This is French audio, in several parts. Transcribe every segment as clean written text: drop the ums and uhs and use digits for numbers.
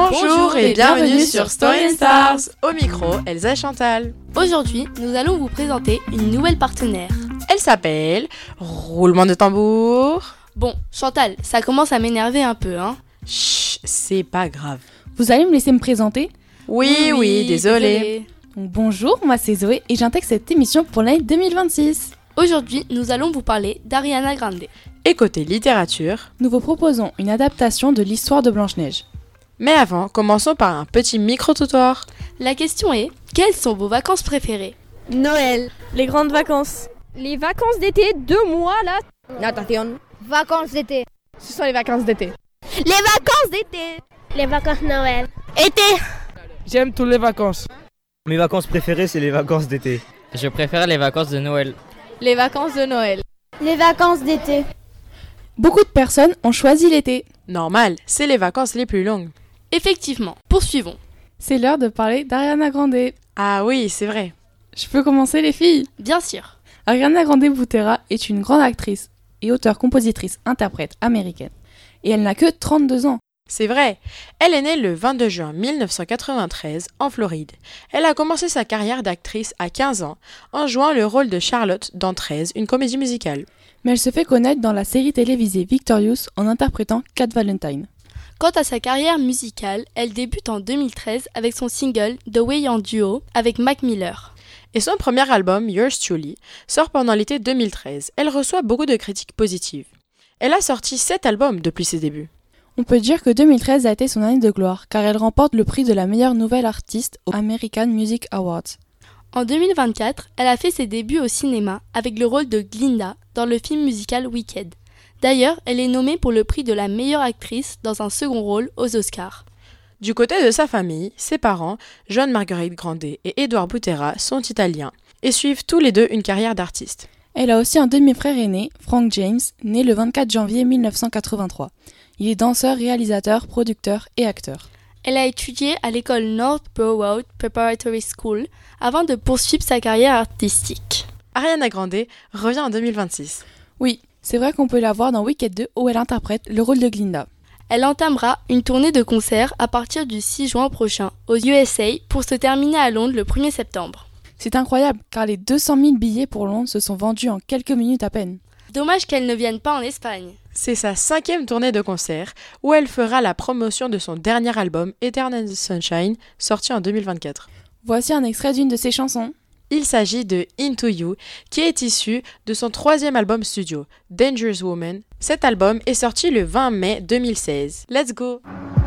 Bonjour et bienvenue sur Story and Stars. Au micro, Elsa Chantal. Aujourd'hui, nous allons vous présenter une nouvelle partenaire. Elle s'appelle Roulement de tambour. Bon, Chantal, ça commence à m'énerver un peu, hein. Chut, c'est pas grave. Vous allez me laisser me présenter ? Oui, désolé. Bonjour, moi c'est Zoé et j'intègre cette émission pour l'année 2026. Aujourd'hui, nous allons vous parler d'Ariana Grande. Et côté littérature, nous vous proposons une adaptation de l'histoire de Blanche-Neige. Mais avant, commençons par un petit micro-trottoir. La question est, quelles sont vos vacances préférées ? Noël, les grandes vacances. Les vacances d'été, 2 mois là. Attention. Vacances d'été. Ce sont les vacances d'été. Les vacances d'été. Les vacances Noël. Été. J'aime toutes les vacances. Mes vacances préférées, c'est les vacances d'été. Je préfère les vacances de Noël. Les vacances de Noël. Les vacances d'été. Beaucoup de personnes ont choisi l'été. Normal, c'est les vacances les plus longues. Effectivement, poursuivons. C'est l'heure de parler d'Ariana Grande. Ah oui, c'est vrai. Je peux commencer les filles ? Bien sûr. Ariana Grande Botera est une grande actrice et auteure-compositrice-interprète américaine. Et elle n'a que 32 ans. C'est vrai. Elle est née le 22 juin 1993 en Floride. Elle a commencé sa carrière d'actrice à 15 ans en jouant le rôle de Charlotte dans 13, une comédie musicale. Mais elle se fait connaître dans la série télévisée Victorious en interprétant Cat Valentine. Quant à sa carrière musicale, elle débute en 2013 avec son single The Way en duo avec Mac Miller. Et son premier album, Yours Truly, sort pendant l'été 2013. Elle reçoit beaucoup de critiques positives. Elle a sorti 7 albums depuis ses débuts. On peut dire que 2013 a été son année de gloire, car elle remporte le prix de la meilleure nouvelle artiste aux American Music Awards. En 2024, elle a fait ses débuts au cinéma avec le rôle de Glinda dans le film musical Wicked. D'ailleurs, elle est nommée pour le prix de la meilleure actrice dans un second rôle aux Oscars. Du côté de sa famille, ses parents, John Marguerite Grande et Edward Botera, sont italiens et suivent tous les deux une carrière d'artiste. Elle a aussi un demi-frère aîné, Frank James, né le 24 janvier 1983. Il est danseur, réalisateur, producteur et acteur. Elle a étudié à l'école North Broward Preparatory School avant de poursuivre sa carrière artistique. Ariana Grande revient en 2026. Oui, c'est vrai qu'on peut la voir dans Wicked 2 où elle interprète le rôle de Glinda. Elle entamera une tournée de concerts à partir du 6 juin prochain aux USA pour se terminer à Londres le 1er septembre. C'est incroyable car les 200 000 billets pour Londres se sont vendus en quelques minutes à peine. Dommage qu'elle ne vienne pas en Espagne. C'est sa 5e tournée de concert où elle fera la promotion de son dernier album Eternal Sunshine, sorti en 2024. Voici un extrait d'une de ses chansons. Il s'agit de Into You, qui est issu de son 3e album studio, Dangerous Woman. Cet album est sorti le 20 mai 2016. Let's go!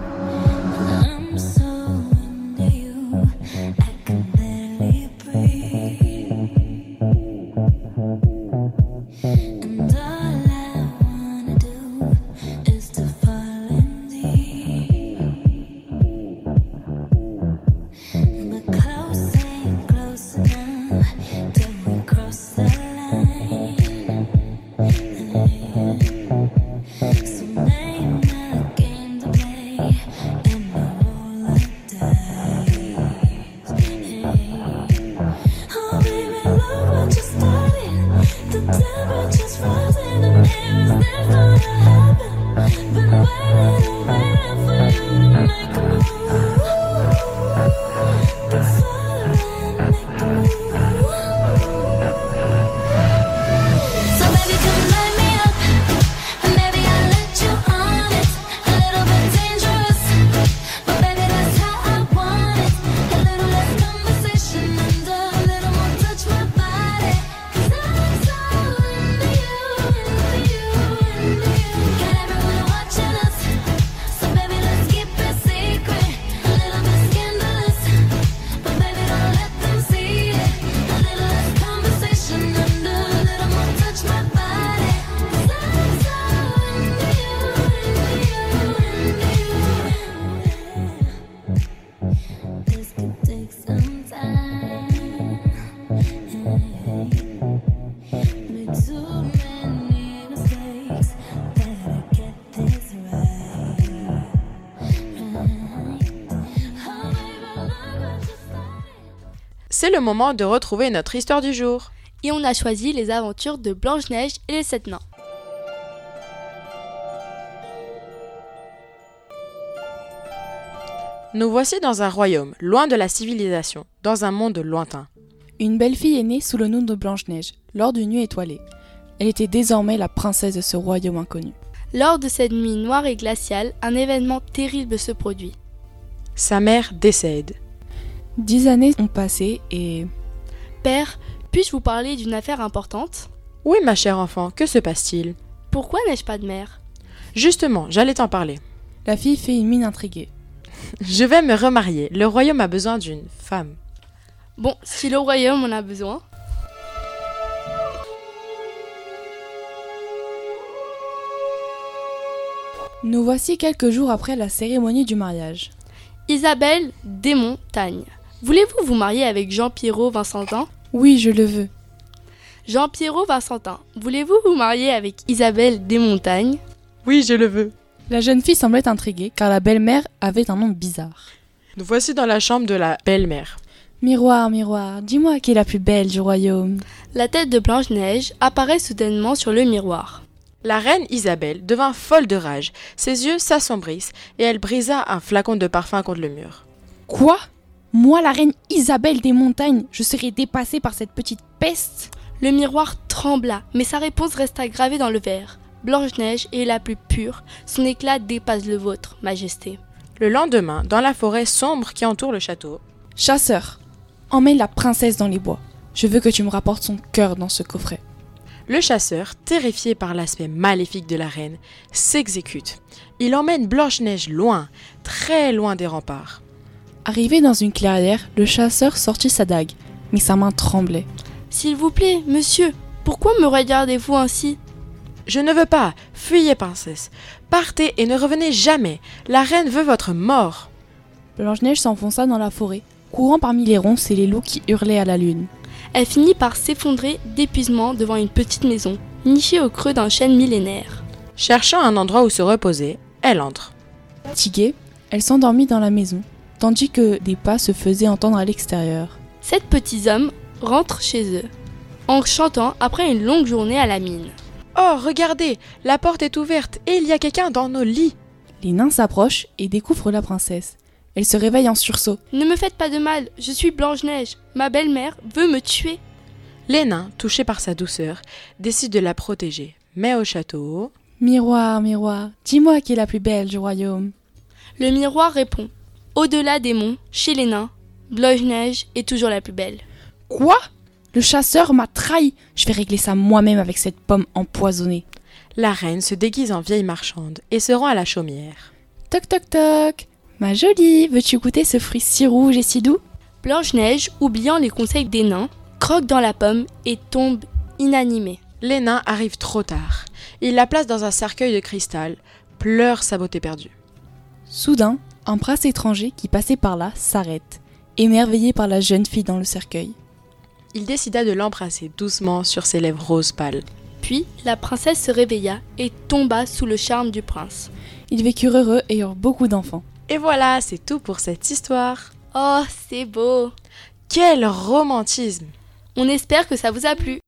C'est le moment de retrouver notre histoire du jour. Et on a choisi les aventures de Blanche-Neige et les 7 nains. Nous voici dans un royaume, loin de la civilisation, dans un monde lointain. Une belle fille est née sous le nom de Blanche-Neige, lors d'une nuit étoilée. Elle était désormais la princesse de ce royaume inconnu. Lors de cette nuit noire et glaciale, un événement terrible se produit. Sa mère décède. 10 années ont passé et... Père, puis-je vous parler d'une affaire importante ? Oui, ma chère enfant, que se passe-t-il ? Pourquoi n'ai-je pas de mère ? Justement, j'allais t'en parler. La fille fait une mine intriguée. Je vais me remarier. Le royaume a besoin d'une femme. Bon, si le royaume en a besoin... Nous voici quelques jours après la cérémonie du mariage. Isabelle Desmontagnes. Voulez-vous vous marier avec Jean-Pierrot Vincentin ? Oui, je le veux. Jean-Pierrot Vincentin, voulez-vous vous marier avec Isabelle Desmontagnes ? Oui, je le veux. La jeune fille semblait intriguée car la belle-mère avait un nom bizarre. Nous voici dans la chambre de la belle-mère. Miroir, miroir, dis-moi qui est la plus belle du royaume. La tête de Blanche-Neige apparaît soudainement sur le miroir. La reine Isabelle devint folle de rage. Ses yeux s'assombrissent et elle brisa un flacon de parfum contre le mur. Quoi ? Moi, la reine Isabelle des montagnes, je serais dépassée par cette petite peste ? Le miroir trembla, mais sa réponse resta gravée dans le verre. Blanche-Neige est la plus pure, son éclat dépasse le vôtre, Majesté. Le lendemain, dans la forêt sombre qui entoure le château, Chasseur, emmène la princesse dans les bois. Je veux que tu me rapportes son cœur dans ce coffret. le chasseur, terrifié par l'aspect maléfique de la reine, s'exécute. Il emmène Blanche-Neige loin, très loin des remparts. Arrivé dans une clairière, le chasseur sortit sa dague, mais sa main tremblait. « S'il vous plaît, monsieur, pourquoi me regardez-vous ainsi ?»« Je ne veux pas, fuyez, princesse. Partez et ne revenez jamais. La reine veut votre mort. » Blanche-Neige s'enfonça dans la forêt, courant parmi les ronces et les loups qui hurlaient à la lune. Elle finit par s'effondrer d'épuisement devant une petite maison, nichée au creux d'un chêne millénaire. Cherchant un endroit où se reposer, elle entre. Fatiguée, elle s'endormit dans la maison, tandis que des pas se faisaient entendre à l'extérieur. 7 petits hommes rentrent chez eux, en chantant après une longue journée à la mine. « Oh, regardez, la porte est ouverte et il y a quelqu'un dans nos lits. » Les nains s'approchent et découvrent la princesse. Elle se réveille en sursaut. « Ne me faites pas de mal, je suis Blanche-Neige. Ma belle-mère veut me tuer. » Les nains, touchés par sa douceur, décident de la protéger. Mais au château... « Miroir, miroir, dis-moi qui est la plus belle du royaume. » Le miroir répond. Au-delà des monts, chez les nains, Blanche-Neige est toujours la plus belle. « Quoi ? Le chasseur m'a trahi. Je vais régler ça moi-même avec cette pomme empoisonnée. » La reine se déguise en vieille marchande et se rend à la chaumière. « Toc toc toc. Ma jolie, veux-tu goûter ce fruit si rouge et si doux ?» Blanche-Neige, oubliant les conseils des nains, croque dans la pomme et tombe inanimée. Les nains arrivent trop tard. Ils la placent dans un cercueil de cristal, pleure sa beauté perdue. Soudain, un prince étranger qui passait par là s'arrête, émerveillé par la jeune fille dans le cercueil. Il décida de l'embrasser doucement sur ses lèvres roses pâles. Puis, la princesse se réveilla et tomba sous le charme du prince. Ils vécurent heureux et eurent beaucoup d'enfants. Et voilà, c'est tout pour cette histoire. Oh, c'est beau! Quel romantisme! On espère que ça vous a plu.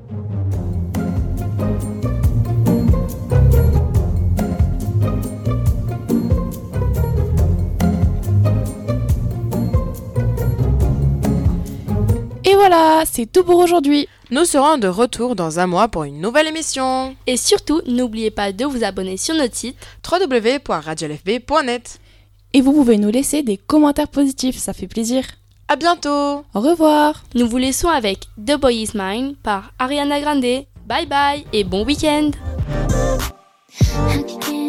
Et voilà, c'est tout pour aujourd'hui. Nous serons de retour dans un mois pour une nouvelle émission. Et surtout, n'oubliez pas de vous abonner sur notre site www.radiolfb.net. Et vous pouvez nous laisser des commentaires positifs, ça fait plaisir. À bientôt. Au revoir. Nous vous laissons avec The Boy Is Mine par Ariana Grande. Bye bye et bon week-end.